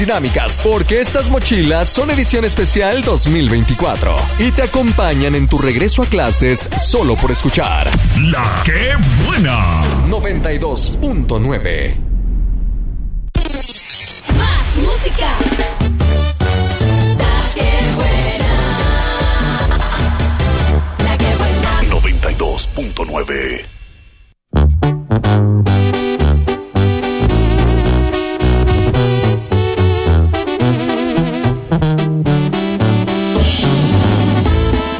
dinámicas, porque estas mochilas son edición especial 2024 y te acompañan en tu regreso a clases solo por escuchar La que buena 92.9. Más música,